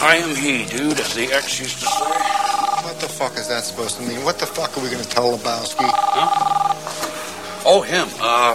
I am he, dude, as the ex used to say. What the fuck is that supposed to mean? What the fuck are we going to tell Lebowski? Huh? Oh, him.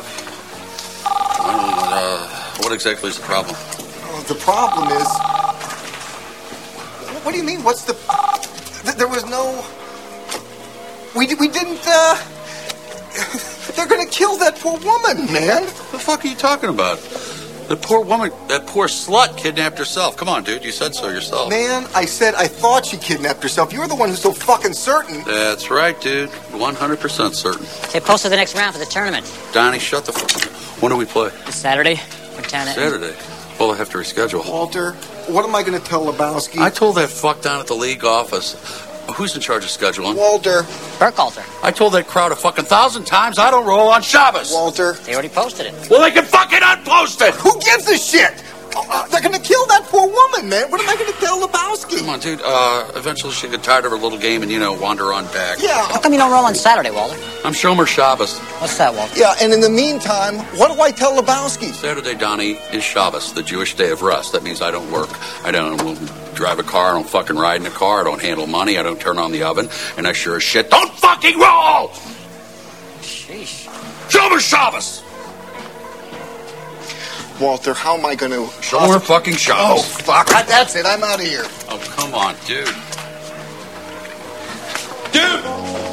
What exactly is the problem? The problem is... What do you mean? What's the... There was no... We didn't, They're gonna kill that poor woman, man. What the fuck are you talking about? That poor woman, that poor slut kidnapped herself. Come on, dude, you said so yourself. Man, I said I thought she kidnapped herself. You're the one who's so fucking certain. That's right, dude. 100% certain. They posted the next round for the tournament. Donnie, shut the fuck up. When do we play? It's Saturday. What town? Saturday. Well, I have to reschedule. Walter, what am I gonna tell Lebowski? I told that fuck down at the league office. Who's in charge of scheduling? Walter. Burkhalter. I told that crowd a fucking 1,000 times I don't roll on Shabbos. Walter. They already posted it. Well, they can fucking unpost it. Who gives a shit? They're gonna kill that poor woman, man. What am I gonna tell Lebowski? Come on, dude. Eventually she'll get tired of her little game and, wander on back. Yeah. How come you don't roll on Saturday, Walter? I'm Shomer Shabbos. What's that, Walter? Yeah, and in the meantime, what do I tell Lebowski? Saturday, Donnie, is Shabbos, the Jewish day of rest. That means I don't work. I don't drive a car. I don't fucking ride in a car. I don't handle money. I don't turn on the oven. And I sure as shit don't fucking roll! Sheesh. Shomer Shabbos! Walter, how am I going to... Shomer fucking Shabbos. Oh, fuck. That's it. I'm out of here. Oh, come on, dude. Dude!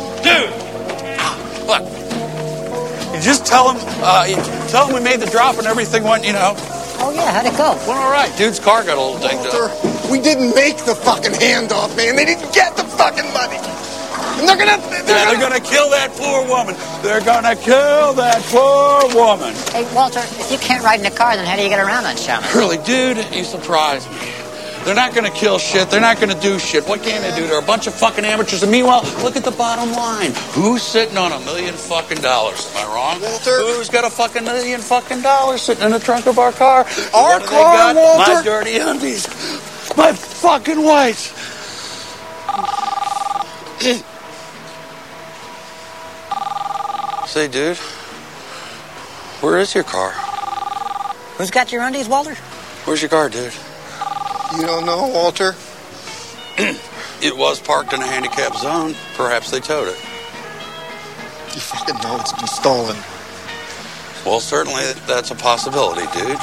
What? You just tell him we made the drop and everything went, Oh, yeah, how'd it go? Went all right. Dude's car got a little dinged up. Walter, we didn't make the fucking handoff, man. They didn't get the fucking money. And they're gonna kill that poor woman. They're gonna kill that poor woman. Hey, Walter, if you can't ride in a car, then how do you get around on Shabbos? Really, dude, you surprised me. They're not gonna kill shit. They're not gonna do shit. What can they do? They're a bunch of fucking amateurs. And meanwhile, look at the bottom line. Who's sitting on $1 million fucking dollars? Am I wrong? Walter? Who's got a fucking $1 million fucking dollars sitting in the trunk of our car? Our car, Walter? My dirty undies. My fucking whites. Say, dude, where is your car? Who's got your undies, Walter? Where's your car, dude? You don't know, Walter? It was parked in a handicapped zone. Perhaps they towed it. You fucking know it's been stolen. Well, certainly that's a possibility, dude.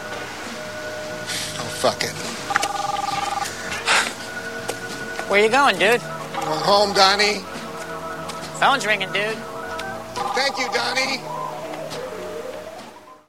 Oh, fuck it. Where you going, dude? We're home, Donnie. Phone's ringing, dude. Thank you, Donnie.